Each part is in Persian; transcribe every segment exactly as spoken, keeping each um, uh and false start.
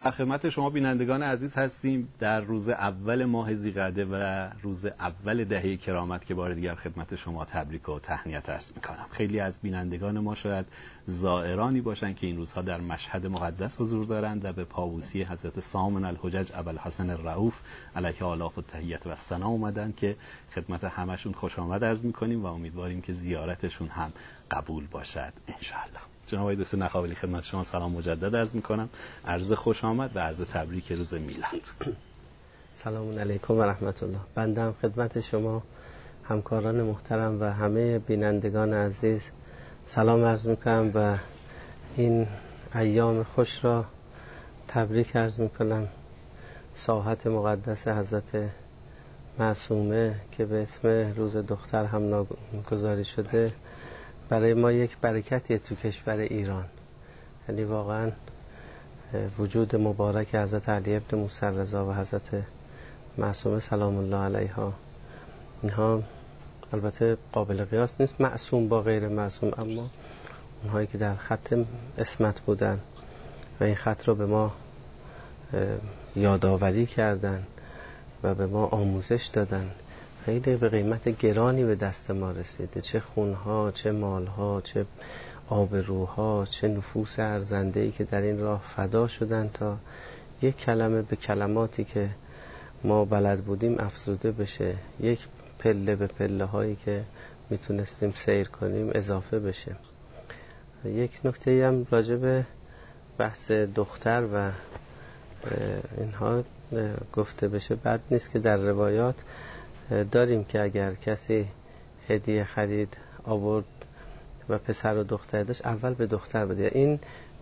خدمت شما بینندگان عزیز هستیم در روز اول ماه ذی‌قعده و روز اول دهه کرامت که بار دیگر خدمت شما تبریک و تهنیت عرض می‌کنم. خیلی از بینندگان ما شاید زائرانی باشند که این روزها در مشهد مقدس حضور دارند و به پاووسی حضرت سامن الحجج ابوالحسن الرؤوف علیه آلاف التحیت و الثنا اومدن که خدمت همشون خوش آمد عرض می‌کنیم و امیدواریم که زیارتشون هم قبول باشد ان شاء الله. جناب آقای دکتر نخاولی خدمت شما سلام مجدد عرض می‌کنم، عرض خوش آمد و عرض تبریک روز میلاد. سلام علیکم و رحمت الله. بنده هم خدمت شما همکاران محترم و همه بینندگان عزیز سلام عرض می‌کنم و این ایام خوش را تبریک عرض می‌کنم. ساحت مقدس حضرت معصومه که به اسم روز دختر هم نامگذاری شده برای ما یک برکتیه تو کشور ایران. یعنی واقعا وجود مبارک حضرت علی ابن موسی رضا و حضرت معصومه سلام الله علیها، اینها البته قابل قیاس نیست معصوم با غیر معصوم، اما اونهایی که در خط عصمت بودن و این خط رو به ما یادآوری کردن و به ما آموزش دادن، خیلی به قیمت گرانی به دست ما رسیده. چه خونها، چه مالها، چه آبروها، چه نفوس ارزنده‌ای که در این راه فدا شدن تا یک کلمه به کلماتی که ما بلد بودیم افزوده بشه، یک پله به پله هایی که میتونستیم سیر کنیم اضافه بشه. یک نکته هم راجع به بحث دختر و اینها گفته بشه بد نیست که در روایات داریم که اگر کسی هدیه خرید آورد و پسر و دختر داشت اول به دختر بده. این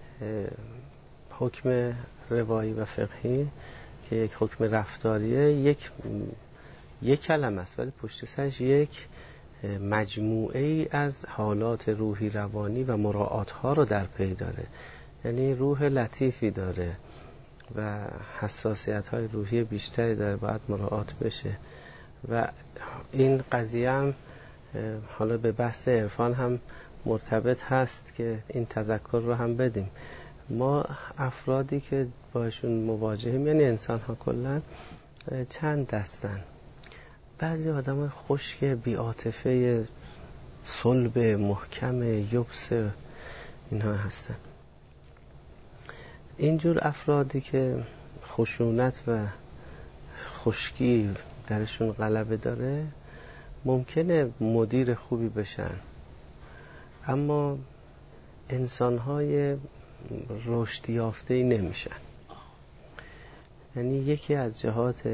حکم روایی و فقهی که یک حکم رفتاریه، یک یک کلمه است ولی پشت سرش یک مجموعه ای از حالات روحی روانی و مراعات ها رو در پی داره. یعنی روح لطیفی داره و حساسیت های روحی بیشتری داره، باید مراعات بشه. و این قضیه هم حالا به بحث عرفان هم مرتبط هست که این تذکر رو هم بدیم. ما افرادی که باشون مواجهیم، یعنی انسان ها کلن چند دستن. بعضی آدم های خشک بی‌عاطفه صلب محکم یبس اینها هستن. اینجور افرادی که خشونت و خشکی درشون غلبه داره ممکنه مدیر خوبی بشن، اما انسان‌های رشد یافته‌ای نمیشن. یعنی یکی از جهات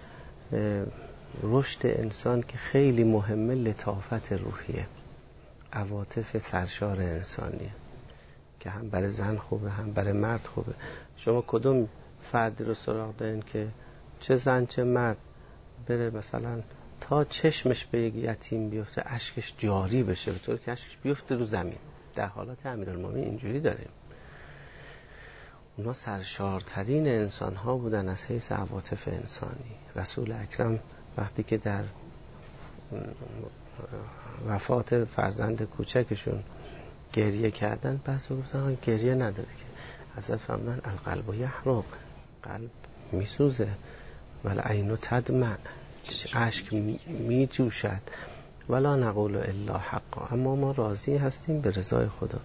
رشد انسان که خیلی مهمه لطافت روحیه، عواطف سرشار انسانیه که هم برای زن خوبه هم برای مرد خوبه. شما کدوم فردی رو سراغ دارین که چه زن چه مرد بره مثلا تا چشمش به یک یتیم بیفته اشکش جاری بشه به طور که اشکش بیفته رو زمین؟ در حالت امیرالمومنین اینجوری داریم. اونا سرشارترین انسان ها بودن از حیث عواطف انسانی. رسول اکرم وقتی که در وفات فرزند کوچکشون گریه کردن، بعضی گفتن گریه نداره که. حضرت فرمودن القلب یحرق، قلب میسوزه، ولی عین تدمع، اشک می جوشد، ولا نقول الا حقا، اما ما راضی هستیم به رضای خدا.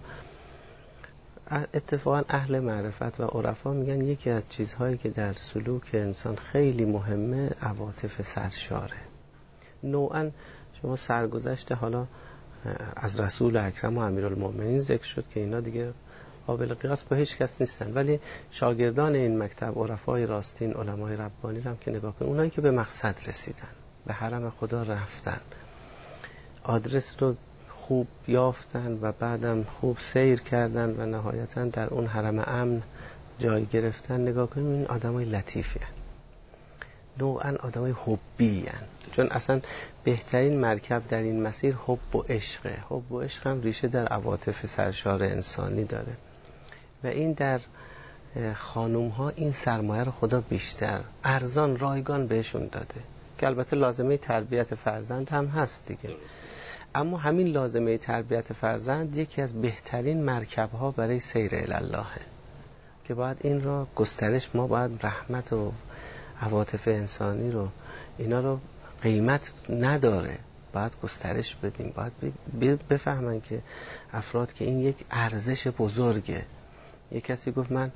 اتفاقا اهل معرفت و عرفا میگن یکی از چیزهایی که در سلوک انسان خیلی مهمه عواطف سرشاره. نوعا شما سرگذشت حالا از رسول اکرم و امیرالمومنین ذکر شد که اینا دیگه قابل قیاس با هیچ کس نیستن، ولی شاگردان این مکتب عرفای راستین علمای ربانی رو هم که نگاه کنید، اونایی که به مقصد رسیدن، به حرم خدا رفتن، آدرس رو خوب یافتن و بعدم خوب سیر کردن و نهایتاً در اون حرم امن جای گرفتن، نگاه کنید این آدمای لطیفی هن. نوعاً آدمای حبی هن. چون اصلا بهترین مرکب در این مسیر حب و عشقه. حب و عشق هم ریشه در عواطف سرشار انسانی داره و این در خانوم ها این سرمایه رو خدا بیشتر ارزان رایگان بهشون داده که البته لازمه تربیت فرزند هم هست دیگه. اما همین لازمه تربیت فرزند یکی از بهترین مرکب ها برای سیر الی الله که که باید این رو گسترش، ما باید رحمت و عواطف انسانی رو، اینا رو قیمت نداره، باید گسترش بدیم، باید بفهمن که افراد که این یک ارزش بزرگه. یک کسی گفت من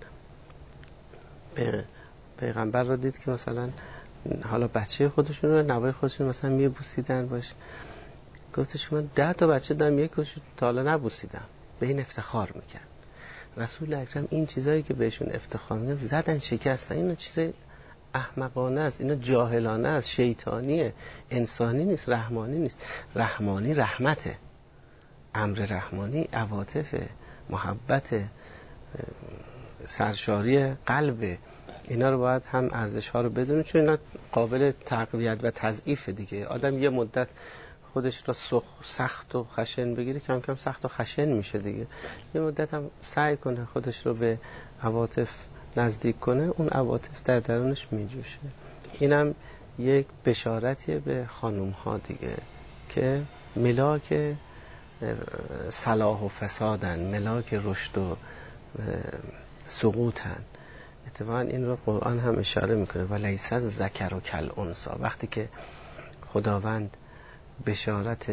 پیغمبر رو دید که مثلا حالا بچه خودشون رو، نوای خودشون مثلا میبوسیدن باش، گفتش من ده تا بچه دارم یکیشو تا حالا نبوسیدم، به این افتخار میکرد. رسول اکرم این چیزایی که بهشون افتخار میکنه زدن شکستن، اینا چیز احمقانه است، اینا جاهلانه است، شیطانیه، انسانی نیست، رحمانی نیست. رحمانی رحمته، امر رحمانی عواطف، محبت، سرشاری قلب، اینا رو باید هم ارزش ها رو بدونید، چون اینا قابل تقویت و تضعیف دیگه. آدم یه مدت خودش را سخت و خشن بگیره، کم کم سخت و خشن میشه دیگه. یه مدت هم سعی کنه خودش رو به عواطف نزدیک کنه، اون عواطف در درونش میجوشه. اینم یک بشارتیه به خانوم ها دیگه که ملاک صلاح و فسادن، ملاک رشد و سقوطن. اتفاقا این رو قرآن هم اشاره میکنه و لیس الذکر کالانثی. وقتی که خداوند بشارت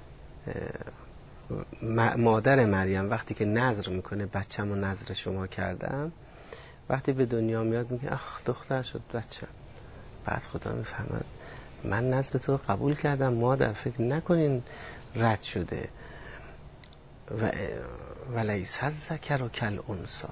مادر مریم وقتی که نذر میکنه، بچه‌مو نذر شما کردم، وقتی به دنیا میاد میگه اخ دختر شد بچه‌م. بعد خدا میفهمد من نذر تو رو قبول کردم مادر، فکر نکنین رد شده. و ولیس الذکر کالانثی،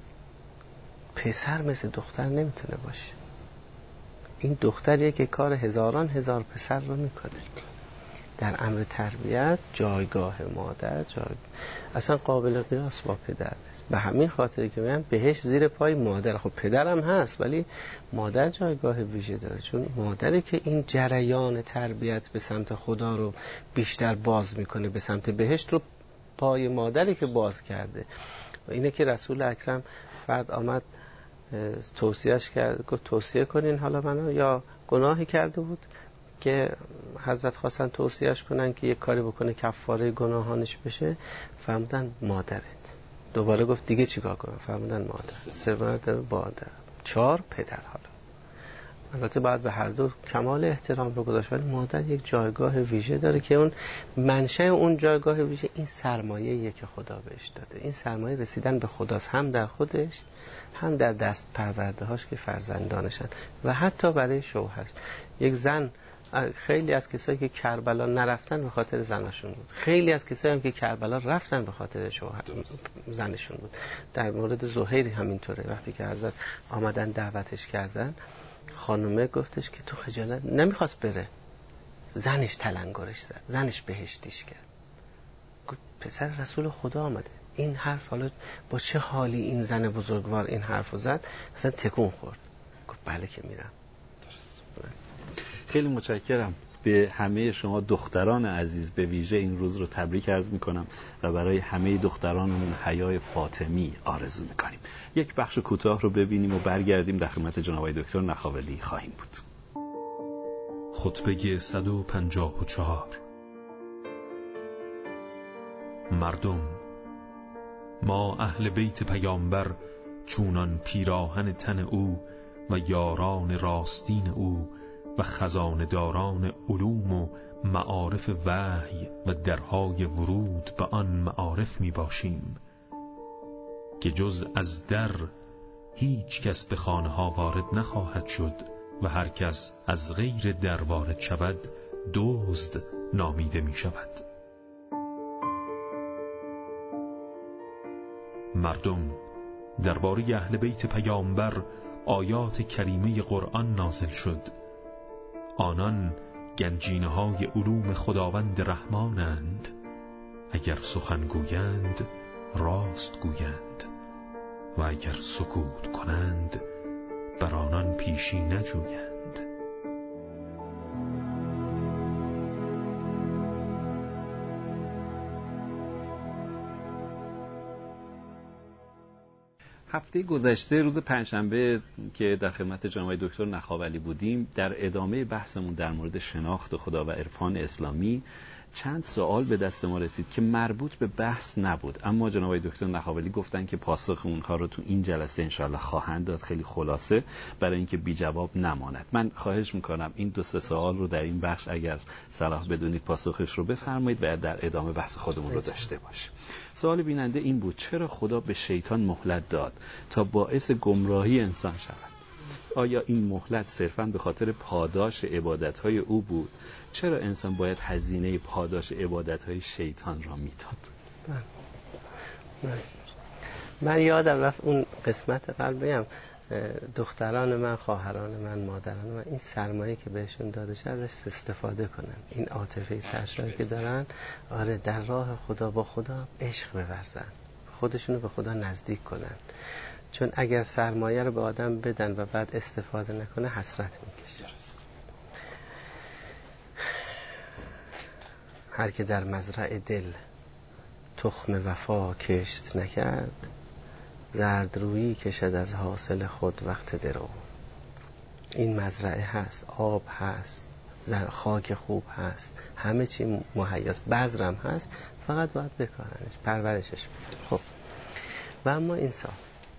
پسر مثل دختر نمیتونه باشه. این دختریه که کار هزاران هزار پسر رو میکنه. در امر تربیت جایگاه مادر جای... اصلا قابل قیاس با پدر نیست. به همین خاطر که میگن بهشت زیر پای مادر. خب پدرم هست ولی مادر جایگاه ویژه داره، چون مادری که این جریان تربیت به سمت خدا رو بیشتر باز میکنه، به سمت بهشت رو پای مادری که باز کرده. و اینه که رسول اکرم فرد آمد توصیهش کرد، گفت توصیه کنین حالا منو، یا گناهی کرده بود که حضرت خواستن توصیهش کنن که یک کاری بکنه کفاره گناهانش بشه، فرمودن مادرت. دوباره گفت دیگه چیکار کنم؟ فرمودن مادر. سه مرتبه مادر، چهار پدر. حالا البته بعد به هر دو کمال احترام رو گذاشت، ولی مادر یک جایگاه ویژه داره که اون منشأ اون جایگاه ویژه این سرمایه‌ایه که خدا بهش داده. این سرمایه رسیدن به خداست، هم در خودش هم در دست پرورده‌هاش که فرزندانشن و حتی برای شوهرش. یک زن، خیلی از کسایی که کربلا نرفتن به خاطر زنشون بود، خیلی از کسایی هم که کربلا رفتن به خاطر شوهر زنشون بود. در مورد زهیر همینطوره. وقتی که حضرت آمدن دعوتش کردن، خانومه گفتش که تو خجالت، نمیخواست بره، زنش تلنگرش زد، زنش بهشتیش کرد. گفت پسر رسول خدا آمده. این حرف حالا با چه حالی این زن بزرگوار این حرفو زد، اصلا تکون خورد. گفت بله که میرم. خیلی متشکرم. به همه شما دختران عزیز به ویژه این روز رو تبریک عرض میکنم و برای همه دخترانمون حیای فاطمی آرزو میکنیم. یک بخش کوتاه رو ببینیم و برگردیم در خدمت جناب آقای دکتر نخاولی خواهیم بود. خطبه صد و پنجاه و چهار. مردم، ما اهل بیت پیامبر چونان پیراهن تن او و یاران راستین او و خزانداران علوم و معارف وحی و درهای ورود به آن معارف می باشیم که جز از در هیچ کس به خانه ها وارد نخواهد شد و هر کس از غیر در وارد شود دزد نامیده می شود. مردم، درباره اهل بیت پیامبر آیات کریمه قرآن نازل شد. آنان گنجینه های علوم خداوند رحمانند، اگر سخن گویند راست گویند و اگر سکوت کنند بر آنان پیشی نجویند. هفته گذشته روز پنجشنبه که در خدمت جناب دکتر نخاولی بودیم، در ادامه بحثمون در مورد شناخت خدا و عرفان اسلامی چند سوال به دست ما رسید که مربوط به بحث نبود، اما جناب آقای دکتر نخاولی گفتن که پاسخ اونها رو تو این جلسه انشالله خواهند داد، خیلی خلاصه برای اینکه بی جواب نماند. من خواهش میکنم این دو سه سوال رو در این بخش اگر صلاح بدونید پاسخش رو بفرمایید و در ادامه بحث خودمون رو داشته باشیم. سوال بیننده این بود: چرا خدا به شیطان مهلت داد تا باعث گمراهی انسان شود؟ آیا این مهلت صرفاً به خاطر پاداش عبادت‌های او بود؟ چرا انسان باید هزینه پاداش عبادت‌های شیطان را میداد؟ من, من یادم رفت اون قسمت قبل بگم، دختران من، خواهران من، مادران من، این سرمایه که بهشون داده شده ازش استفاده کنن، این عاطفه سرشاری که دارن، آره در راه خدا با خدا عشق بورزن، خودشونو به خدا نزدیک کنن. چون اگر سرمایه رو به آدم بدن و بعد استفاده نکنه حسرت میکشه. هر که در مزرع دل تخم وفا کشت نکرد، زردرویی کشد از حاصل خود وقت درو. این مزرعه هست، آب هست، خاک خوب هست، همه چی مهیاست، بذرم هست، فقط باید بکارنش، پرورشش بده. خب و اما انسان،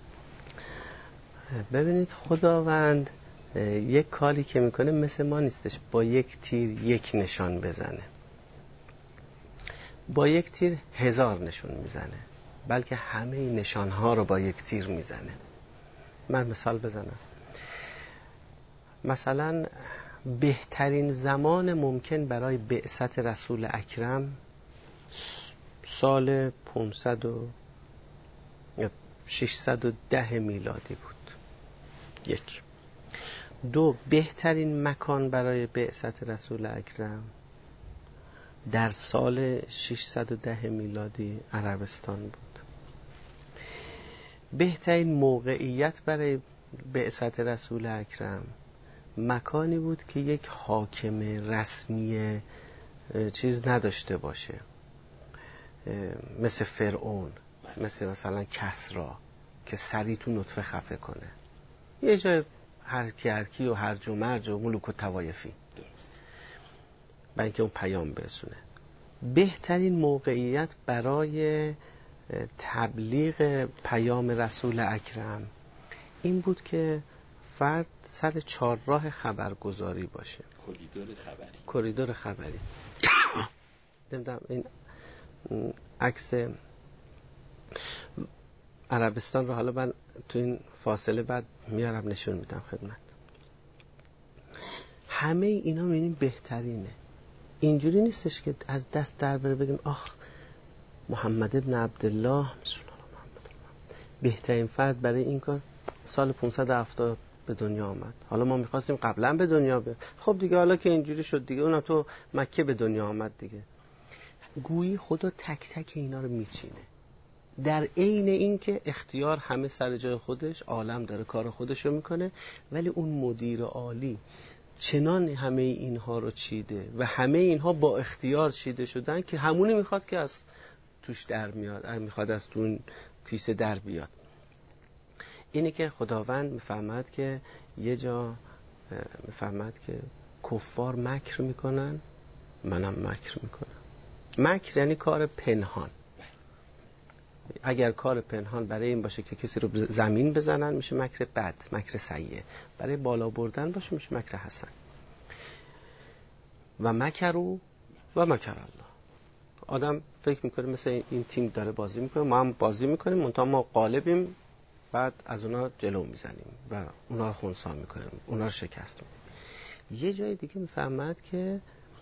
ببینید خداوند یک کاری که میکنه مثل ما نیستش با یک تیر یک نشان بزنه، با یک تیر هزار نشون میزنه، بلکه همه نشانها رو با یک تیر میزنه. من مثال بزنم، مثلا بهترین زمان ممکن برای بعثت رسول اکرم سال پانصد و ششصد و ده میلادی بود. یک. دو، بهترین مکان برای بعثت رسول اکرم در سال ششصد و ده میلادی عربستان بود. بهترین موقعیت برای بعثت رسول اکرم مکانی بود که یک حاکم رسمی چیز نداشته باشه، مثل فرعون، مثل مثلا کسرا که سریع تو نطفه خفه کنه، یه جای هر کی هر کی و هرج و مرج و ملوک و طوایفی، برای اینکه اون پیام برسونه. بهترین موقعیت برای تبلیغ پیام رسول اکرم این بود که فرد سر چهارراه خبرگزاری باشه، کریدور خبری. کریدور خبری. نمیدونم این عکس عربستان رو حالا من تو این فاصله بعد میارم نشون میدم خدمت. همه اینا میبینیم بهترینه. اینجوری نیستش که از دست در بره بگیم آخ محمد ابن عبدالله بهترین فرد برای این کار سال پانصد و هفتاد به دنیا آمد، حالا ما میخواستیم قبلا به دنیا بیاد، خب دیگه حالا که اینجوری شد دیگه اونم تو مکه به دنیا آمد دیگه. گویی خدا تک تک اینا رو میچینه، در عین این که اختیار همه سر جای خودش، عالم داره کار خودش رو میکنه، ولی اون مدیر عالی چنان همه اینها رو چیده و همه اینها با اختیار چیده شدن که همونی میخواد که از توش در میاد، میخواد از اون کیسه در بیاد. اینه که خداوند میفهمد که یه جا میفهمد که کفار مکر میکنن، منم مکر میکنم. مکر یعنی کار پنهان. اگر کار پنهان برای این باشه که کسی رو زمین بزنن میشه مکر بد، مکر سیئه. برای بالا بردن باشه میشه مکر حسن. و مکروا و مکر الله. آدم فکر میکنه مثل این تیم داره بازی میکنه، ما هم بازی میکنیم، منتها ما غالبیم، بعد از اونا جلو میزنیم و اونا رو خنثی میکنیم، اونا رو شکست میدیم. یه جای دیگه میفهمد که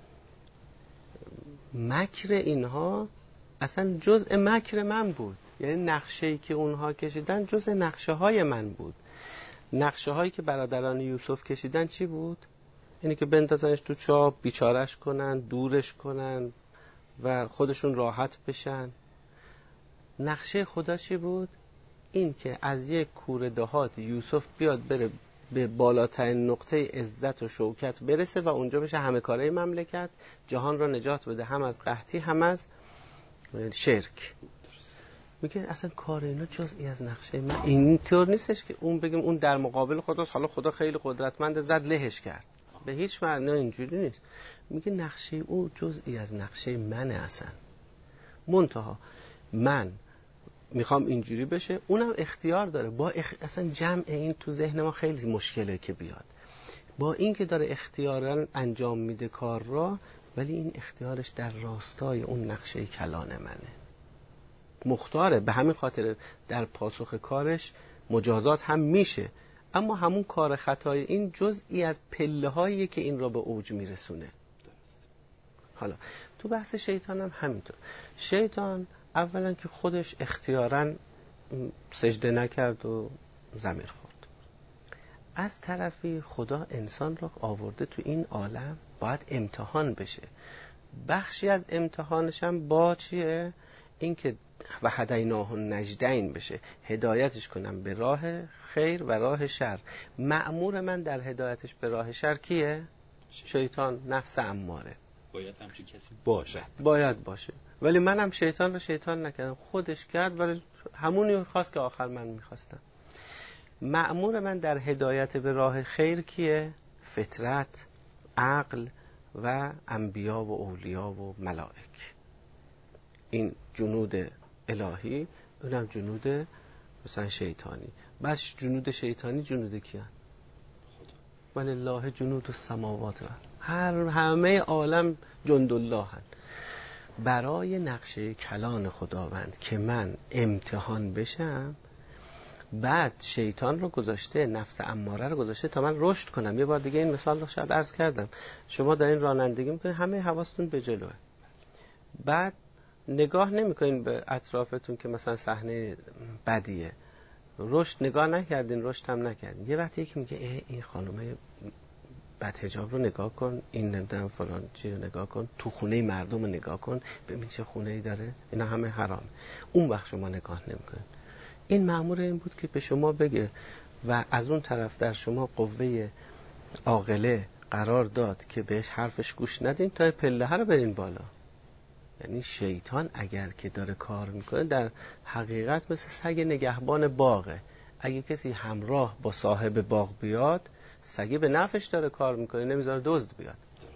مکر اینها اصلا جزء مکر من بود، یعنی نقشه‌ای که اونها کشیدن جزء نقشه های من بود. نقشه هایی که برادران یوسف کشیدن چی بود؟ اینی که بندازنش تو چاه، بیچارش کنن، دورش کنن و خودشون راحت بشن. نقشه خدا چی بود؟ این که از یک کوره دهات یوسف بیاد بره به بالاترین نقطه عزت و شوکت برسه و اونجا بشه همه کاره مملکت، جهان را نجات بده، هم از قحطی هم از شرک. میگن اصلا کار اینا جزئی از نقشه من. اینطور نیستش که اون بگیم اون در مقابل خداست، حالا خدا خیلی قدرتمند زد لهش کرد. به هیچ معنی اینجوری نیست. میگه نقشه او جزئی از نقشه منه اصلا. منتها من میخوام اینجوری بشه، اونم اختیار داره. با اخ... اصلا جمع این تو ذهن ما خیلی مشکله که بیاد. با این که داره اختیارا انجام میده کار را، ولی این اختیارش در راستای اون نقشه کلان منه. مختاره، به همین خاطر در پاسخ کارش مجازات هم میشه، اما همون کار خطای این جزئی از پله هایی که این را به اوج میرسونه. حالا تو بحث شیطان هم همینطور. شیطان اولا که خودش اختیاراً سجده نکرد و زمین خورد. از طرفی خدا انسان را آورده تو این عالم باید امتحان بشه. بخشی از امتحانش هم با چیه؟ این که و هدیناه النجدین بشه، هدایتش کنم به راه خیر و راه شر. مأمور من در هدایتش به راه شر کیه؟ شیطان، نفس اماره. باید همچین کسی باشه. باید باشه. ولی منم شیطان رو شیطان نکردم، خودش کرد، ولی همونی خواست که آخر من میخواستم. مأمور من در هدایت به راه خیر کیه؟ فطرت، عقل و انبیا و اولیا و ملائک. این جنود الهی، اونم جنود مثلا شیطانی. بس جنود شیطانی جنود کیان؟ خدا. ولله جنود السماوات و هر همه عالم جند الله هن. برای نقشه کلان خداوند که من امتحان بشم، بعد شیطان رو گذاشته، نفس اماره رو گذاشته تا من رشد کنم. یه بار دیگه این مثال رو شاید عرض کردم. شما دارین رانندگی میکنین، همه حواستون به جلوه، بعد نگاه نمیکنین به اطرافتون که مثلا صحنه بدیه، رشد نگاه نکردین، رشد هم نکردین. یه وقتی یکی میگه ای این خانومه بد حجاب رو نگاه کن، این نمیدونم فلان چی رو نگاه کن، تو خونه مردم رو نگاه کن، ببین چه خونه‌ای داره، اینا همه حرام. اون وقت شما نگاه نمیکنین. این مأمور این بود که به شما بگه و از اون طرف در شما قوه عاقله قرار داد که بهش حرفش گوش ندین تا پله ها رو برین بالا. یعنی شیطان اگر که داره کار میکنه در حقیقت مثل سگ نگهبان باغه. اگه کسی همراه با صاحب باغ بیاد، سگی به نفعش داره کار میکنه، نمیذاره دزد بیاد.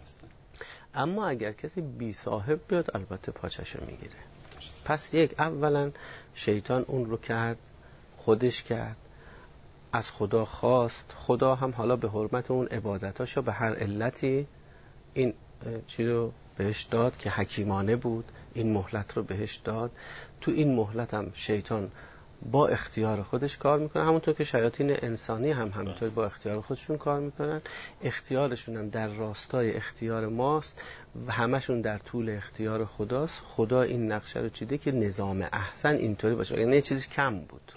اما اگر کسی بی صاحب بیاد، البته پاچشو میگیره. پس یک، اولا شیطان اون رو کرد، خودش کرد، از خدا خواست، خدا هم حالا به حرمت اون عبادتاشو به هر علتی این چیز رو بهش داد که حکیمانه بود، این مهلت رو بهش داد. تو این مهلت هم شیطان با اختیار خودش کار میکنه، همونطور که شیاطین انسانی هم همونطور با اختیار خودشون کار میکنن. اختیارشون هم در راستای اختیار ماست و همشون در طول اختیار خداست. خدا این نقشه رو چیده که نظام احسن اینطوری باشه، یعنی یه چیزی کم بود.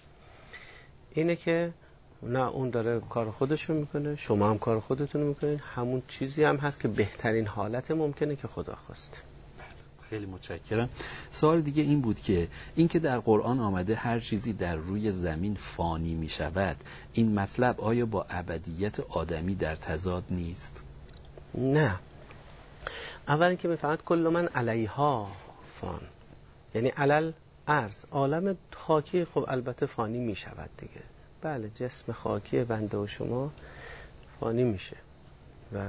اینه که نه اون داره کار خودشو میکنه، شما هم کار خودتون میکنین، همون چیزی هم هست که بهترین حالت ممکنه که خدا خواست. خیلی متشکرم. سوال دیگه این بود که این که در قرآن آمده هر چیزی در روی زمین فانی می شود، این مطلب آیا با ابدیت آدمی در تضاد نیست؟ نه. اولی که میفهمد کل من علیها فان، یعنی علل ارض، عالم خاکی خب البته فانی می شود دیگه. بله، جسم خاکی بنده و شما فانی میشه و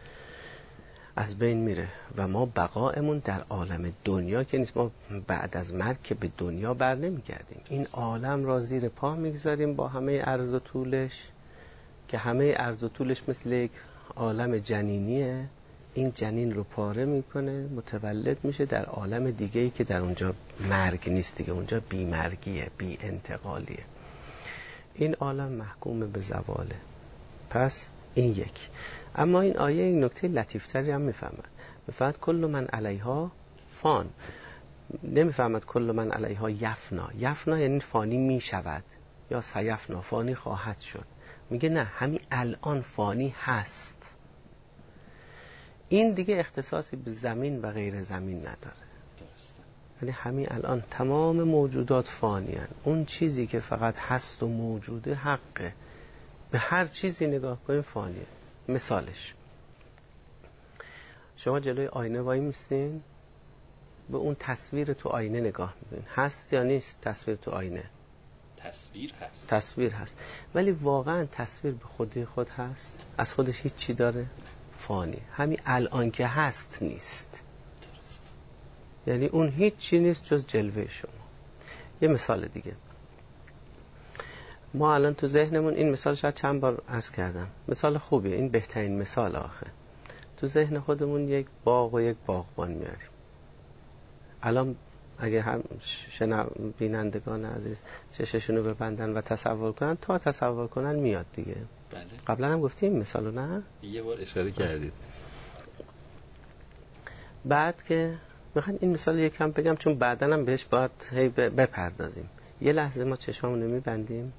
از بین میره و ما بقایمون در عالم دنیا که نیست. ما بعد از مرگ که به دنیا بر نمیگردیم، این عالم را زیر پا میگذاریم با همه عرض و طولش، که همه عرض و طولش مثل یک عالم جنینیه. این جنین رو پاره میکنه، متولد میشه در عالم دیگه‌ای که در اونجا مرگ نیست دیگه، اونجا بی مرگیه، بی انتقالیه. این عالم محکوم به زواله. پس این یک. اما این آیه این نکته لطیفتری هم میفهمد. میفهمد کل من علیها فان، نمیفهمد کل من علیها یفنا. یفنا یعنی فانی میشود، یا سیفنا فانی خواهد شد. میگه نه، همین الان فانی هست. این دیگه اختصاصی به زمین و غیر زمین نداره. یعنی همین الان تمام موجودات فانی هن. اون چیزی که فقط هست و موجوده حقه. به هر چیزی نگاه کنیم فانیه. مثالش، شما جلوی آینه وای میستین، به اون تصویر تو آینه نگاه میکنین، هست یا نیست تصویر تو آینه؟ تصویر هست. تصویر هست، ولی واقعا تصویر به خودی خود هست؟ از خودش هیچ چی داره؟ فانی. همین الان که هست نیست. درست. یعنی اون هیچ چی نیست جز جلوه شما. یه مثال دیگه، ما الان تو ذهنمون این مثال شاید چند بار عرض کردم، مثال خوبیه، این بهترین مثال آخه. تو ذهن خودمون یک باغ و یک باغبان میاریم. الان اگه هم شنو بینندگان عزیز چششونو ببندن و تصور کنن، تا تصور کنن میاد دیگه. بله. قبلا هم گفتیم این مثالو، نه؟ یه بار اشاره کردید. بعد که میخواین این مثال یکم بگم، چون بعدن هم بهش باید هی بپردازیم. یه لحظه ما چشامونو میبندیم،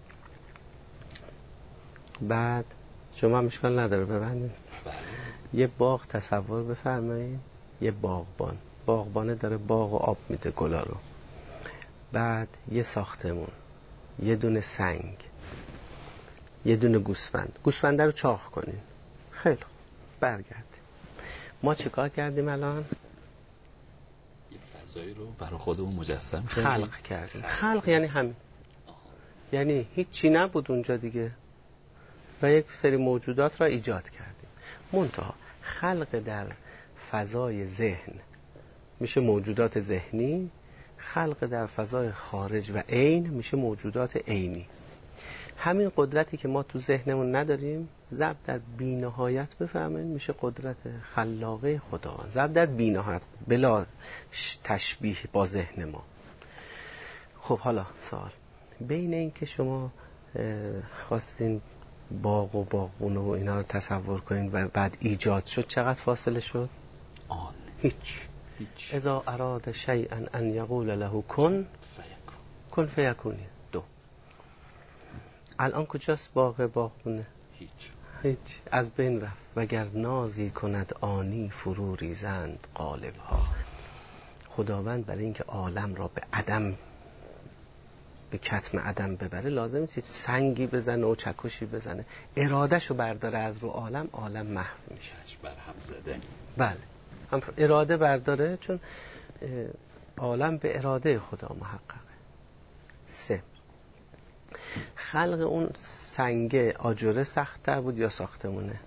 بعد شما مشکل نداره ببندیم. بله. یه باغ تصور بفرمایید، یه باغبان، باغبانه داره باغ و آب میده گلا رو. بعد یه ساختمون، یه دونه سنگ، یه دونه گوسفند. گوسفنده رو چاق کنین. خیلی خوب، برگردیم. ما چیکار کردیم الان؟ یه فضایی رو برای خودمون مجسم کردیم، خلق کردیم. خلق یعنی همین. یعنی هیچی نبود اونجا دیگه و یک سری موجودات را ایجاد کردیم. منتها خلق در فضای ذهن میشه موجودات ذهنی، خلق در فضای خارج و عین میشه موجودات عینی. همین قدرتی که ما تو ذهنمون نداریم، ضرب در بی‌نهایت بفهمین میشه قدرت خلاقه خداوند. ضرب در بی‌نهایت بلا تشبیه با ذهن ما. خب حالا سوال، بین این که شما خواستین باغ و باغبون و اینا رو تصور کنین و بعد ایجاد شد، چقدر فاصله شد؟ آن هیچ. هیچ. اذا اراد شیئا ان یقول له کن کن فیکون. دو. الان کجاست باغ باغبونه؟ هیچ. هیچ. از بین رفت. وگر نازی کند آنی فرو ریزند قالب ها. خداوند برای اینکه عالم را به عدم، به کتم عدم ببره، لازمه که سنگی بزنه و چکشی بزنه، ارادهشو برداره از رو عالم، عالم محو میشه. بر هم زده. بله، هم اراده برداره، چون عالم به اراده خدا محققه. سه، خلق اون سنگ آجره سخت‌تر بود یا ساختمونه؟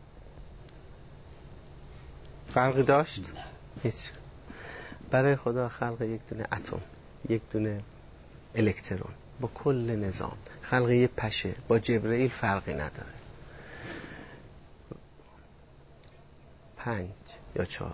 فرقی داشت؟ نه. هیچ. برای خدا خلق یک دونه اتم، یک دونه الکترون با کل نظام، خلق یه پشه با جبرئیل فرقی نداره. پنج یا چهار،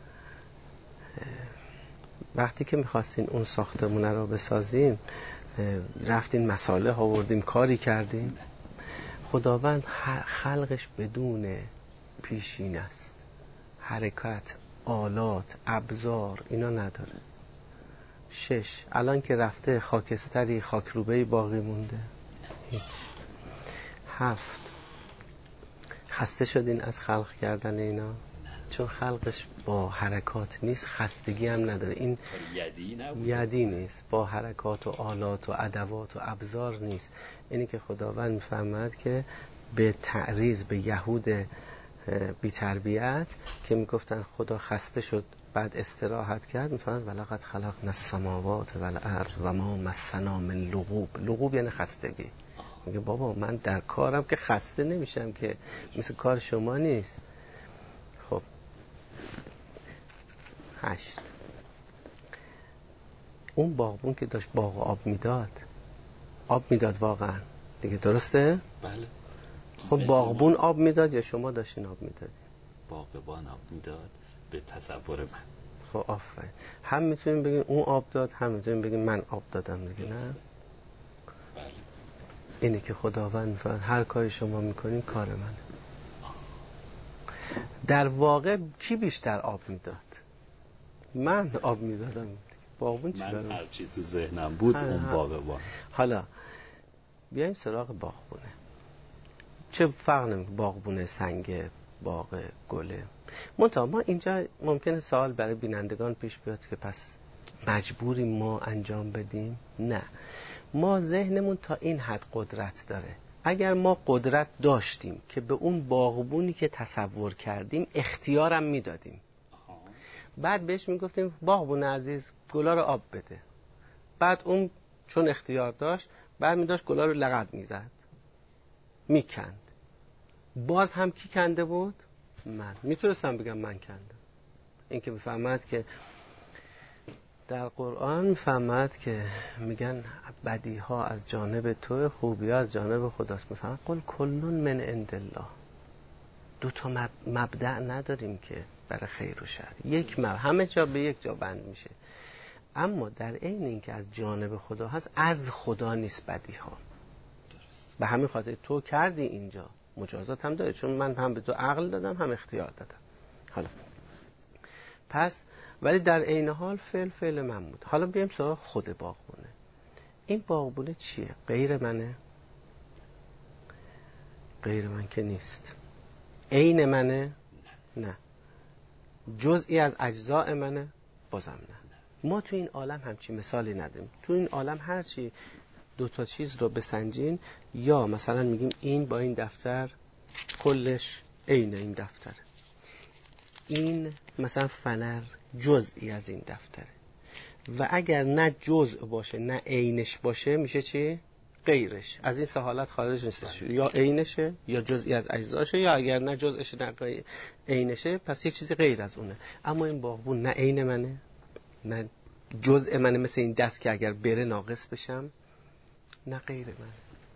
وقتی که میخواستین اون ساختمونه رو بسازین، رفتین مساله آوردین، کاری کردین. خداوند خلقش بدون پیشین است، حرکت، آلات، ابزار اینا نداره. شش، الان که رفته خاکستری خاکروبه‌ای باقی مونده؟ هیچ. هفت، خسته شدین از خلق کردن اینا؟ چون خلقش با حرکات نیست، خستگی هم نداره. این یدی نبود. یدی نیست، با حرکات و آلات و ادوات و ابزار نیست. اینی که خداوند میفهمد که به تعریض به یهود بی تربیت که میگفتن خدا خسته شد بعد استراحت کرد، میفهمد ولقد خلقنا السماوات والارض و ما مسنا من لغوب. لغوب یعنی خستگی. میگه بابا من در کارم که خسته نمیشم، که مثل کار شما نیست. خب هشت، اون باغبون که داشت باغ آب میداد، آب میداد واقعا دیگه، درسته؟ بله. خب باغبون آب میداد یا شما داشتین آب میدادین؟ باغبان آب میداد به تصور من. خب آفرین. هم میتونیم بگیم اون آب داد، هم میتونیم بگیم من آب دادم دیگه، نه؟ بله. اینه که خداوند میفرماید هر کاری شما میکنین کار منه. در واقع کی بیشتر آب میداد؟ من آب میدادم. باغبون چی من هر چی تو ذهنم بود اون باغبان. حالا بیایم سراغ باغبونه. چه فرق نمیکنه باغبونه سنگ، باغ گله. منتها ما اینجا ممکنه سوال برای بینندگان پیش بیاد که پس مجبوریم ما انجام بدیم؟ نه، ما ذهنمون تا این حد قدرت داره. اگر ما قدرت داشتیم که به اون باغبونی که تصور کردیم اختیارم میدادیم، بعد بهش میگفتیم باغبون عزیز گلا رو آب بده، بعد اون چون اختیار داشت بعد می داشت گلا رو لغت می زد، می کند. باز هم کی کنده بود؟ من. میتونستم بگم من کندم. این که میفهمد که در قرآن میفهمد که میگن بدی ها از جانب تو، خوبی ها از جانب خداست. میفهمد قل کلون من عند الله. دو تا مبدأ نداریم که برای خیر و شر، یک مبدأ همه جا به یک جا بند میشه. اما در عین این که از جانب خدا هست، از خدا نیست بدی ها. به همین خاطر تو کردی اینجا مجازات هم داره، چون من هم به تو عقل دادم هم اختیار دادم. حالا پس ولی در عین حال فعل فعل من بود. حالا بیایم سراغ خود باغبونه. این باغبونه چیه؟ غیر منه؟ غیر من که نیست. عین منه؟ نه. جزئی از اجزاء منه؟ بازم نه. ما تو این عالم همچی مثالی نداریم. تو این عالم هرچی دو تا چیز رو بسنجین، یا مثلا میگیم این با این دفتر کلش عین این دفتر، این مثلا فنر جزئی از این دفتره، و اگر نه جزء باشه نه عینش باشه میشه چی؟ غیرش. از این سه حالت خارج نیستش، یا عینشه یا جزئی از اجزاشه، یا اگر نه جزءشه نه عینشه، پس یه چیزی غیر از اونه. اما این باغبون نه عین منه نه جزء منه، مثل این دست که اگر بره ناقص بشم، نه غیر منه.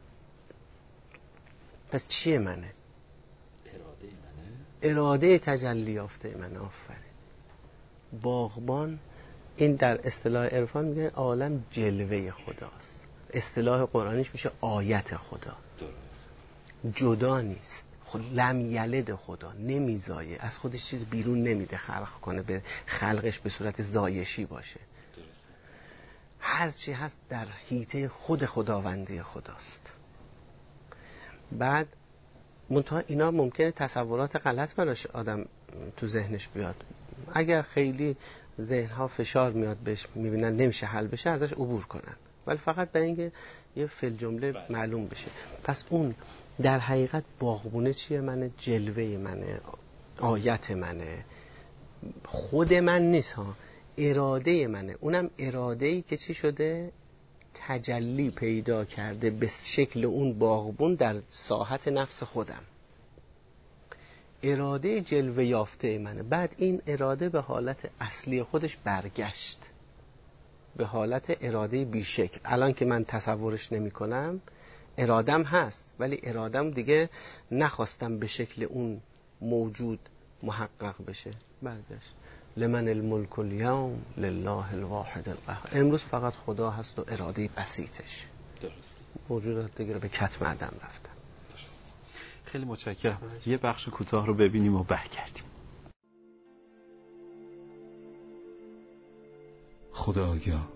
پس چیه منه؟ اراده منه، اراده تجلی یافته منه. آفرین. باغبان این در اصطلاح عرفان میگن عالم جلوه خداست، اصطلاح قرآنیش میشه آیت خدا. درست. جدا نیست. خود لم یلد خدا، نمیزایه، از خودش چیز بیرون نمیده خلق کنه به خلقش به صورت زایشی باشه. درست. هر چی هست در حیطه خود خداوندی خداست. بعد منتها اینا ممکنه تصورات غلط براش آدم تو ذهنش بیاد. اگر خیلی ذهنها فشار میاد بهش، میبینن نمیشه حل بشه، ازش عبور کنن، ولی فقط برای اینکه یه فل جمله معلوم بشه. پس اون در حقیقت باغبونه چیه؟ منه، جلوه منه، آیت منه، خود من نیست ها، اراده منه. اونم اراده‌ای که چی شده؟ تجلی پیدا کرده به شکل اون باغبون در ساحت نفس خودم. اراده جلوه یافته منه. بعد این اراده به حالت اصلی خودش برگشت، به حالت اراده بیشکل. الان که من تصورش نمی کنم، ارادم هست، ولی ارادم دیگه نخواستم به شکل اون موجود محقق بشه، برگشت. لمن الملک اليوم لله الواحد القهار. امروز فقط خدا هست و اراده بسیطش. درست. موجودات دیگه به کتم عدم رفتن. خیلی متشکرم. یه بخش کوتاه رو ببینیم و برگردیم. خدایا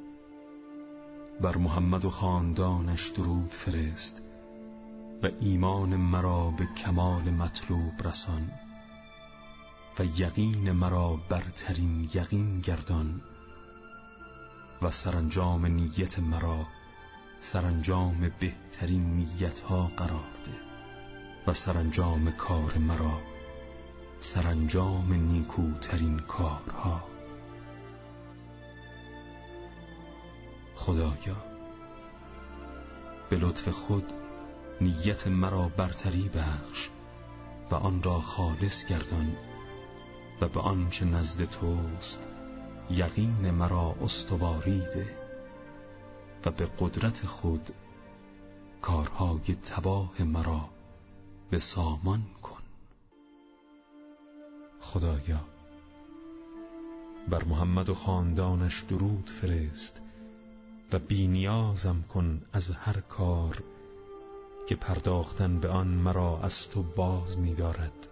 بر محمد و خاندانش درود فرست و ایمان مرا به کمال مطلوب رسان و یقین مرا برترین یقین گردان و سرانجام نیت مرا سرانجام بهترین نیتها قرار ده و سرانجام کار مرا سرانجام نیکوترین کارها. خدایا به لطف خود نیت مرا برتری بخش و آن را خالص گردان و به آنچه نزد توست یقین مرا استواری ده و به قدرت خود کارهای تباه مرا به سامان کن. خدایا بر محمد و خاندانش درود فرست و بی نیازم کن از هر کار که پرداختن به آن مرا از تو باز می دارد.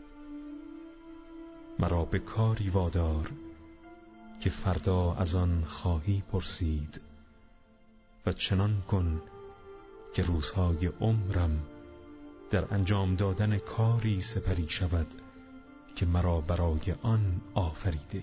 مرا به کاری وادار که فردا از آن خواهی پرسید و چنان کن که روزهای عمرم در انجام دادن کاری سپری شود که مرا برای آن آفریده ای.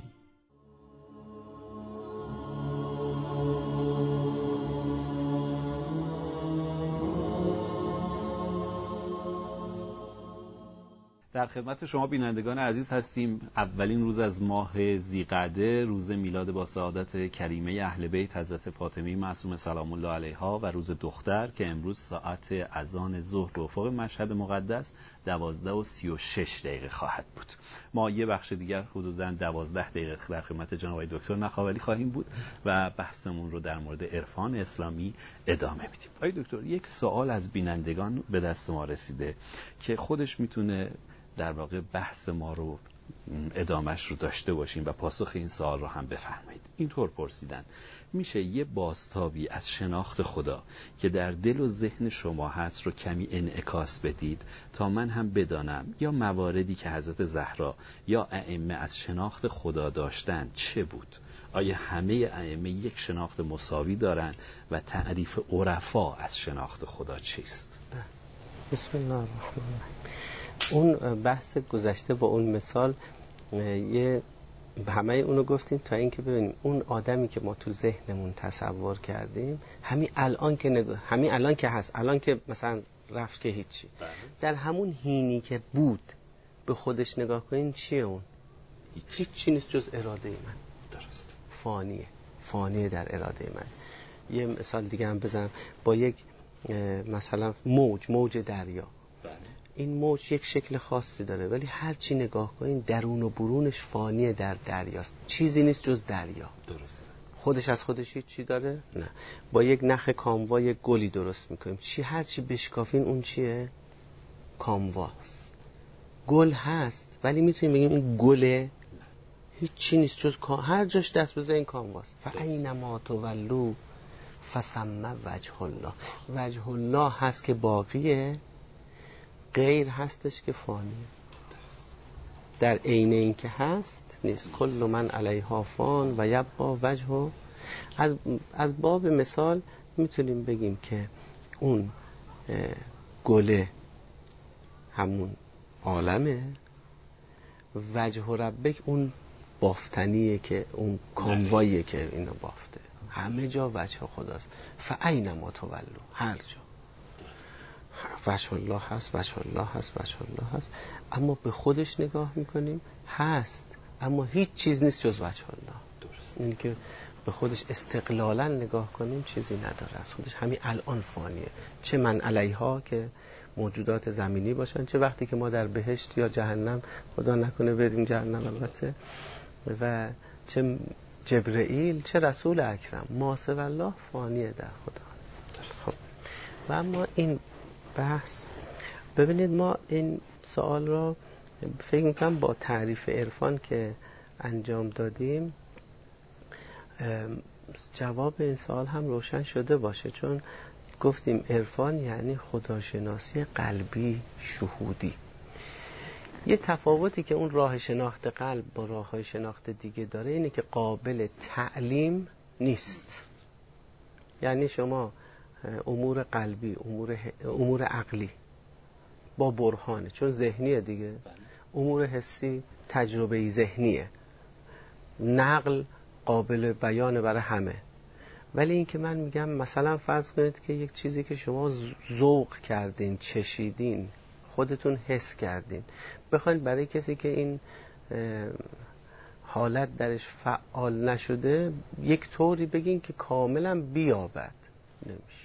در خدمت شما بینندگان عزیز هستیم. اولین روز از ماه ذی‌قعده، روز میلاد با سعادت کریمه اهل بیت حضرت فاطمه معصومه سلام الله علیها و روز دختر که امروز ساعت اذان ظهر به افق مشهد مقدس دوازده و سی و شش دقیقه خواهد بود. ما یه بخش دیگر حدوداً دوازده دقیقه در خدمت جناب آقای دکتر نخاولی خواهیم بود و بحثمون رو در مورد عرفان اسلامی ادامه میدیم. آقای دکتر، یک سوال از بینندگان به دست ما رسیده که خودش میتونه در واقع بحث ما رو ادامش رو داشته باشیم و پاسخ این سوال رو هم بفرمایید. اینطور پرسیدن: میشه یه بازتابی از شناخت خدا که در دل و ذهن شما هست رو کمی انعکاس بدید تا من هم بدانم یا مواردی که حضرت زهرا یا ائمه از شناخت خدا داشتن چه بود؟ آیا همه ائمه یک شناخت مساوی دارند و تعریف عرفا از شناخت خدا چیست؟ بسم الله الرحمن الرحیم. اون بحث گذشته با اون مثال یه همه اونو گفتیم تا اینکه ببینیم اون آدمی که ما تو ذهنمون تصور کردیم همین الان که نگ... همین الان که هست، الان که مثلا رفت که هیچی، در همون هینی که بود به خودش نگاه کنین چیه اون؟ هیچ چی نیست جز اراده من. درست. فانیه فانیه در اراده من. یه مثال دیگه هم بزنم با یک مثلا موج موج دریا. بله. این موج یک شکل خاصی داره ولی هر چی نگاه کنین درون و برونش فانیه در دریاست، چیزی نیست جز دریا. درسته. خودش از خودش هیچ چی داره؟ نه. با یک نخ کاموا یک گلی درست میکنیم، چی هر چی بشکافین اون چیه؟ کامواست. گل هست ولی میتونیم بگیم این گله؟ هیچ چی نیست جز هر جاش دست بزنین کامواست. فاینما تولوا فثم وجه الله. وجه الله هست که باقیه، غیر هستش که فانیه. در عین این که هست نیست. کل من علیها فان و یبقا وجهه. از از باب مثال میتونیم بگیم که اون گله همون عالمه، وجه ربک اون بافتنیه که اون کامواییه که اینو بافته. همه جا وجه خداست. فاینما تولوا، هر جا وجه الله هست، وجه الله هست، وجه الله هست. اما به خودش نگاه میکنیم هست اما هیچ چیز نیست جز وجه الله. درست. این که به خودش استقلالا نگاه کنیم چیزی نداره از خودش، همین الان فانیه. چه من علیها که موجودات زمینی باشن، چه وقتی که ما در بهشت یا جهنم، خدا نکنه بریم جهنم البته، و چه جبرئیل چه رسول اکرم، ما سوی الله فانیه در خدا. خب و اما این بحث، ببینید ما این سوال را فکر میکنم با تعریف عرفان که انجام دادیم جواب این سوال هم روشن شده باشه، چون گفتیم عرفان یعنی خداشناسی قلبی شهودی. یه تفاوتی که اون راه شناخت قلب با راه‌های شناخت دیگه داره اینه که قابل تعلیم نیست. یعنی شما امور قلبی، امور امور عقلی با برهانه، چون ذهنیه دیگه. امور حسی تجربه ذهنیه، نقل قابل بیان برای همه. ولی این که من میگم مثلا فرض کنید که یک چیزی که شما ذوق کردین، چشیدین، خودتون حس کردین، بخواید برای کسی که این حالت درش فعال نشده یک طوری بگین که کاملا بیابد، نمیشه.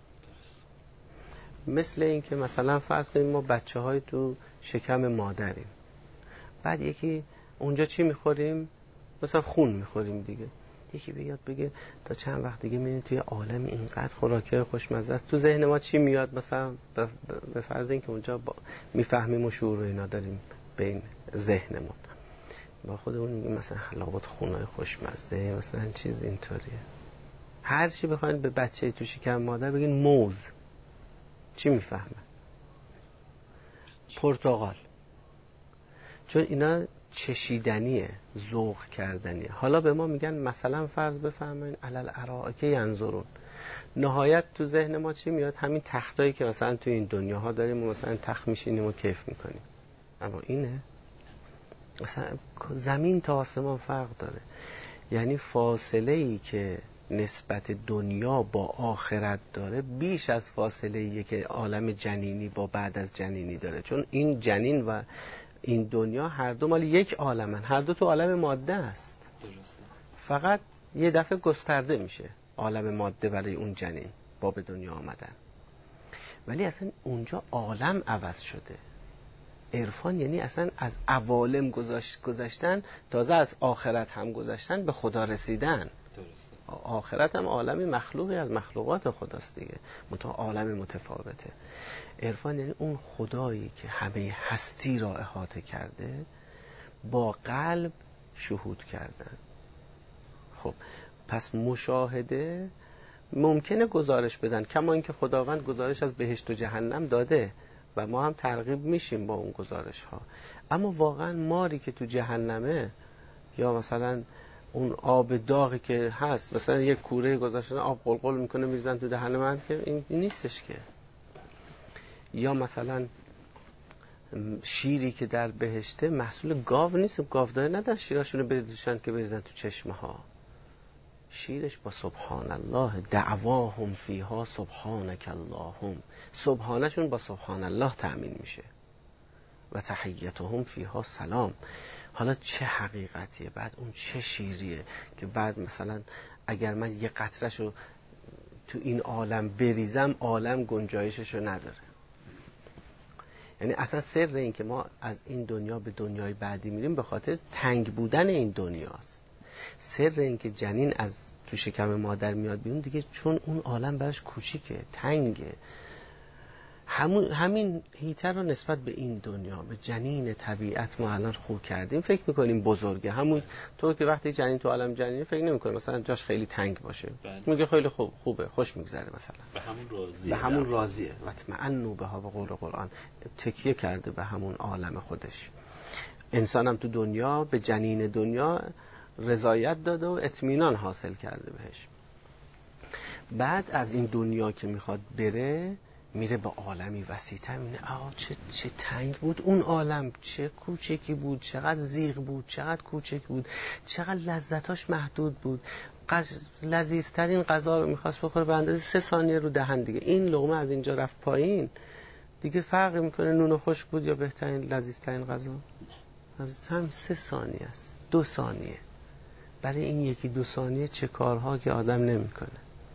مثل این که مثلا فرض کنید ما بچه های تو شکم مادریم، بعد یکی اونجا چی میخوریم؟ مثلا خون میخوریم دیگه. یکی بیاد بگه تا چند وقت دیگه میبینید توی عالم اینقدر خوراکه خوشمزه است، تو ذهن ما چی میاد؟ مثلا به فرض این که اونجا میفهمیم و شعور و اینا داریم بین ذهنمون، با خودمون میگیم مثلا حلاوت خونای خوشمزه، مثلا چیز اینطوریه. هر چی بخواید به بچه تو شکم مادر بگین موز، چی میفهمه؟ پرتقال. چون اینا چشیدنیه، ذوق کردنیه. حالا به ما میگن مثلا فرض بفرمایین علل ارائک ینظرون، نهایت تو ذهن ما چی میاد؟ همین تختایی که مثلا تو این دنیاها داریم و مثلا تخت میشینیم و کیف میکنیم. اما اینه مثلا زمین تا آسمان فرق داره. یعنی فاصله ای که نسبت دنیا با آخرت داره بیش از فاصله ایه که عالم جنینی با بعد از جنینی داره. چون این جنین و این دنیا هر دو مال یک عالمن، هر دو تو عالم ماده است. درسته. فقط یه دفعه گسترده میشه عالم ماده برای اون جنین با به دنیا آمدن، ولی اصلا اونجا عالم عوض شده. عرفان یعنی اصلا از عوالم گذاشت گذشتن، تازه از آخرت هم گذشتن، به خدا رسیدن. درسته. آخرت هم عالمی مخلوقی از مخلوقات خداست دیگه، منتها عالم متفاوته. عرفان یعنی اون خدایی که همه هستی را احاطه کرده با قلب شهود کردن. خب پس مشاهده ممکنه گزارش بدن، کما اینکه خداوند گزارش از بهشت و جهنم داده و ما هم ترغیب میشیم با اون گزارش ها. اما واقعا ماری که تو جهنمه، یا مثلا اون آب داغی که هست، مثلا یک کوره گذاشتن آب قلقل میکنه میریزن تو دهن من، که این نیستش که. یا مثلا شیری که در بهشته محصول گاو نیست، گاوداره ندن شیراشونو بریزن که بریزن تو چشمه ها. شیرش با سبحان الله، دعواهم فیها سبحانک اللهم، سبحانشون با سبحان الله تأمین میشه و تحیتهم فیها سلام. حالا چه حقیقتیه؟ بعد اون چه شیریه که بعد مثلا اگر من یه قطرهشو تو این عالم بریزم عالم گنجایششو نداره. یعنی اصلا سر این که ما از این دنیا به دنیای بعدی میریم به خاطر تنگ بودن این دنیاست. سر این که جنین از تو شکم مادر میاد بیرون دیگه چون اون عالم براش کوچیکه، تنگه. همون همین هیتر رو نسبت به این دنیا، به جنین طبیعت ما الان خو کردیم، فکر میکنیم بزرگه. همون طور که وقتی جنین تو عالم جنینه فکر نمیکنه مثلا جاش خیلی تنگ باشه، میگه خیلی خوب خوبه، خوش میگذره، مثلا به همون راضیه، به همون راضیه. و اطمئنوا بها به قول قرآن، تکیه کرده به همون عالم خودش. انسان هم تو دنیا به جنین دنیا رضایت داده و اطمینان حاصل کرده بهش. بعد از این دنیا که میخواد بره، میره به عالمی وسیع‌تر، میبینه آه چه چه تنگ بود اون عالم، چه کوچکی بود، چقدر زیغ بود، چقدر کوچک بود، چقدر لذتاش محدود بود. غز... لذیذترین غذا رو میخواست بخوره به اندازه سه ثانیه رو دهن دیگه. این لقمه از اینجا رفت پایین دیگه فرقی میکنه نون خشک بود یا بهترین لذیذترین غذا؟ از هم سه ثانیه است، دو ثانیه. برای این یکی دو ثانیه چه کارها که آدم نمیکنه.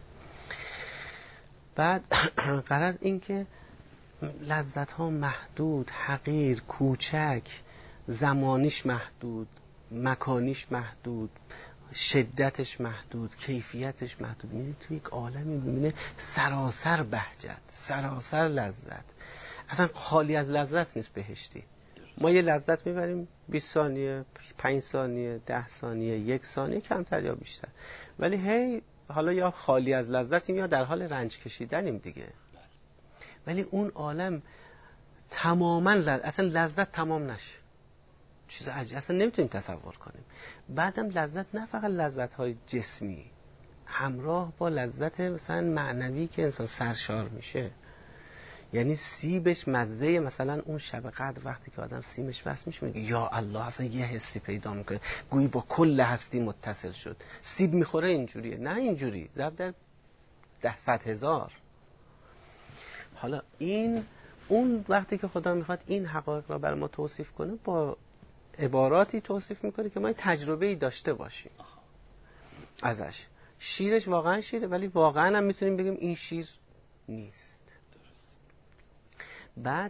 بعد غرض این که لذت ها محدود، حقیر، کوچک، زمانیش محدود، مکانیش محدود، شدتش محدود، کیفیتش محدود. میدید توی یک عالمی میبینه سراسر بهجت، سراسر لذت، اصلا خالی از لذت نیست بهشتی. ما یه لذت میبریم بیست ثانیه، پنج ثانیه، ده ثانیه، یک ثانیه، کمتر یا بیشتر، ولی هی حالا یا خالی از لذتیم یا در حال رنج کشیدنیم دیگه. ولی اون عالم تماما لذت، اصلا لذت تمام نشه، چیز عجیب اصلا نمیتونیم تصور کنیم. بعدم لذت نه فقط لذت های جسمی، همراه با لذت مثلا معنوی که انسان سرشار میشه. یعنی سیبش مزه، مثلا اون شب قدر وقتی که آدم سیمش وصل میشه میگه یا الله، اصلا یه حسی پیدا میکنه گویی با کل هستی متصل شد. سیب میخوره اینجوریه؟ نه اینجوری، ضرب در ده صد هزار. حالا این اون وقتی که خدا میخواد این حقایق را بر ما توصیف کنه با عباراتی توصیف میکنه که ما تجربه‌ای داشته باشیم ازش. شیرش واقعا شیره، ولی واقعا هم میتونیم بگیم این شیر نیست. بعد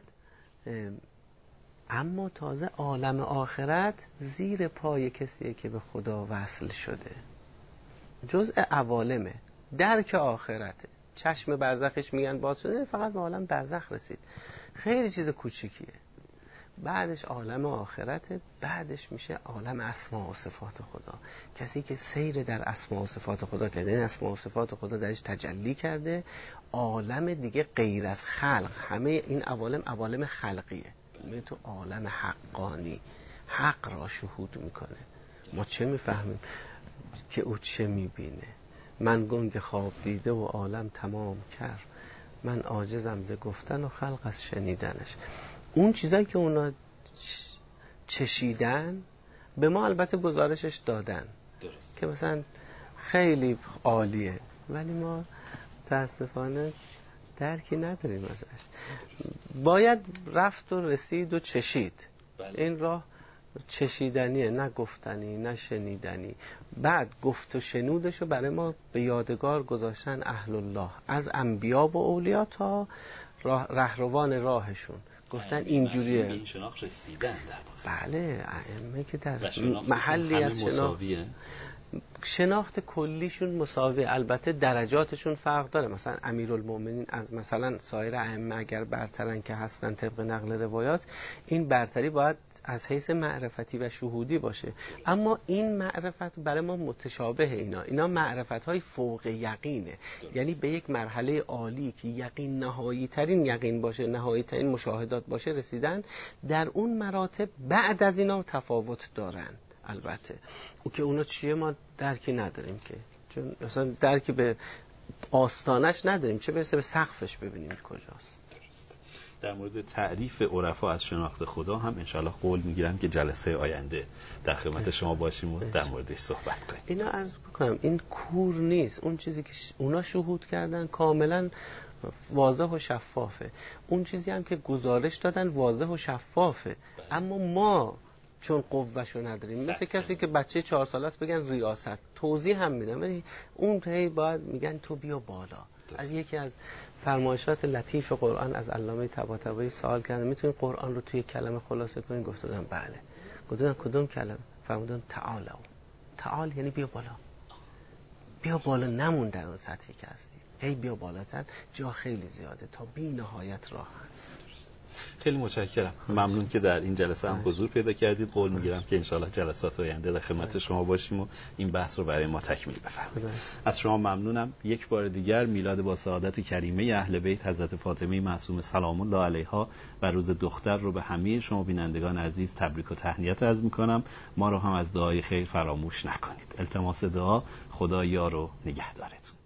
اما تازه عالم آخرت زیر پای کسیه که به خدا وصل شده، جزء عوالمه، درک آخرته. چشم برزخش میگن باز شده، فقط به عالم برزخ رسید، خیلی چیز کوچیکیه. بعدش عالم آخرته، بعدش میشه عالم اسما و صفات خدا. کسی که سیر در اسما و صفات خدا کرده، این اسما و صفات خدا درش تجلی کرده، عالم دیگه غیر از خلق، همه این عوالم عوالم خلقیه، میره تو عالم حقانی، حق را شهود میکنه. ما چه میفهمیم؟ که او چه میبینه؟ من گنگ خواب دیده و عالم تمام کرد، من عاجزم ز گفتن و خلق از شنیدنش. اون چیزایی که اونا چشیدن به ما البته گزارشش دادن. درست. که مثلا خیلی عالیه، ولی ما متاسفانه درکی نداریم ازش. باید رفت و رسید و چشید. بله. این راه چشیدنیه، نه گفتنی نه شنیدنی. بعد گفت و شنودشو برای ما به یادگار گذاشتن اهل الله، از انبیا و اولیا تا راه رهروان راهشون، گفتن اینجوریه. این شناخت رسیدن در واقع. بله، ائمه که در محلی از شناخت شناخت کلیشون مساوی، البته درجاتشون فرق داره. مثلا امیرالمومنین از مثلا سایر ائمه اگر برترن که هستن طبق نقل روایات، این برتری باید از حیث معرفتی و شهودی باشه. اما این معرفت برای ما متشابه، اینا اینا معرفت های فوق یقینه، یعنی به یک مرحله عالی که یقین نهایی ترین یقین باشه، نهایی ترین مشاهدات باشه رسیدن. در اون مراتب بعد از اینا تفاوت دارن البته. او که اونا چیه ما درکی نداریم، که چون مثلا درکی به آستانش نداریم، چه برسه به سقفش ببینیم کجاست. در مورد تعریف عرفا از شناخت خدا هم انشالله قول میگیرم که جلسه آینده در خدمت شما باشیم و در موردش صحبت کنیم. اینا عرض بکنم این کور نیست، اون چیزی که اونا شهود کردن کاملا واضح و شفافه، اون چیزی هم که گزارش دادن واضح و شفافه. اما ما چون قوهشو نداریم، مثل کسی که بچه چهار ساله است بگن ریاست، توضیح هم میدن ولی اون هی باید میگن تو بیا بالا. از یکی از فرمایشات لطیف قرآن از علامه طباطبایی سوال کردن میتونید قرآن رو توی کلمه خلاصه کنید؟ گفتم بله. گفتم کدوم کلمه؟ فرمودن تعالوا. تعال یعنی بیا بالا، بیا بالا، نمون در اون سطحی که هستی، هی بیا بالاتر، جا خیلی زیاده تا بی نهایت راه هست. خیلی متشکرم، ممنون که در این جلسه هم حضور پیدا کردید. قول میگیرم که انشالله جلسات آینده در خدمت شما باشیم و این بحث رو برای ما تکمیل بفرمایید. از شما ممنونم. یک بار دیگر میلاد با سعادت کریمه اهل بیت حضرت فاطمه معصومه سلام الله علیها و روز دختر رو به همه شما بینندگان عزیز تبریک و تهنیت عرض میکنم. ما رو هم از دعای خیر فراموش نکنید. التماس دعا، خدا یار و نگهدارتون.